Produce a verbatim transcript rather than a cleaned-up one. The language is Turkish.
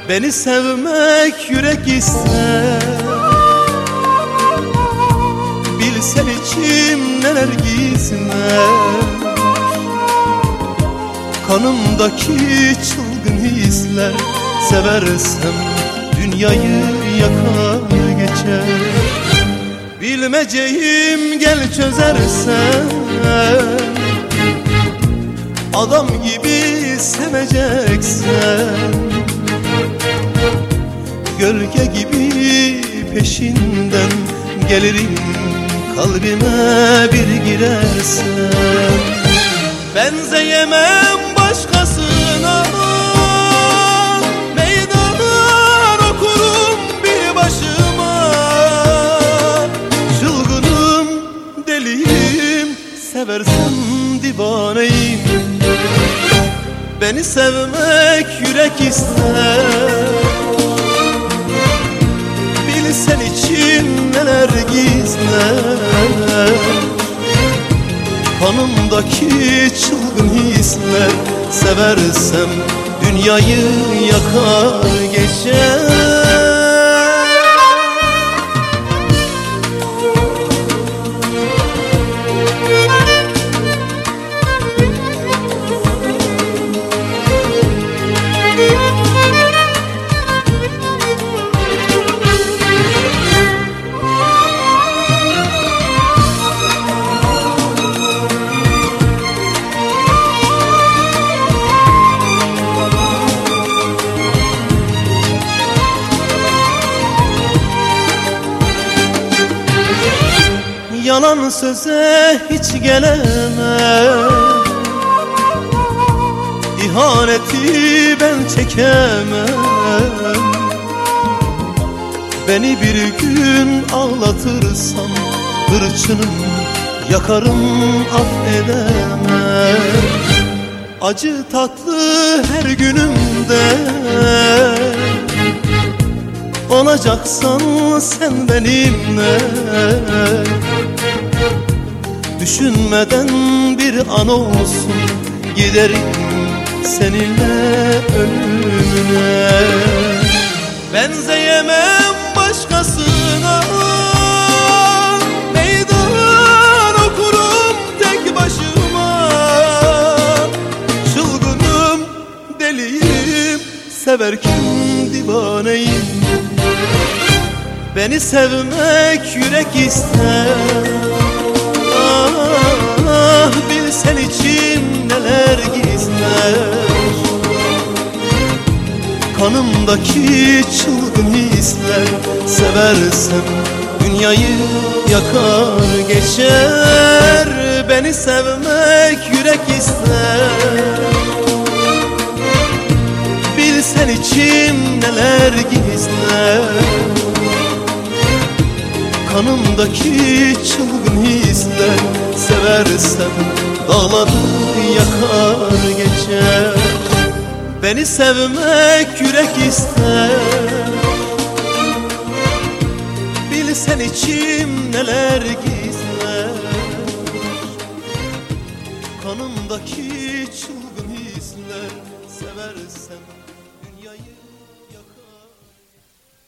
Beni sevmek yürek ister. Bilsen içim neler gizler, kanımdaki çılgın hisler. Seversem dünyayı yakar geçer. Bilmeceğim gel çözersen, adam gibi seveceksen. Gölge gibi peşinden gelirim, kalbime bir girersen. Benzeyemem başkasına, meydan okurum bir başıma. Çılgınım, deliyim, seversem divaneyim. Beni sevmek yürek ister. Bilsen için neler gizler, kanımdaki çılgın hisler. Seversem dünyayı yakar geçer. Yalan söze hiç gelemem, İhaneti ben çekemem. Beni bir gün ağlatırsan, hırçınım, yakarım, affedemem. Acı tatlı her günümde olacaksan sen benimle. Düşünmeden bir an olsun giderim seninle ölümüne. Benzeyemem başkasına, meydan okurum tek başıma. Çılgınım, deliyim, severken divaneyim. Beni sevmek yürek ister. Ah, bilsen içim neler gizler, kanımdaki çılgın hisler. Seversem dünyayı yakar geçer. Beni sevmek yürek ister. Bilsen içim neler gizler, kanımdaki çılgın hisler. Seversem dağları yakar geçer. Beni sevmek yürek ister. Bilsen içim neler gizler, kanımdaki çılgın hisler. Seversem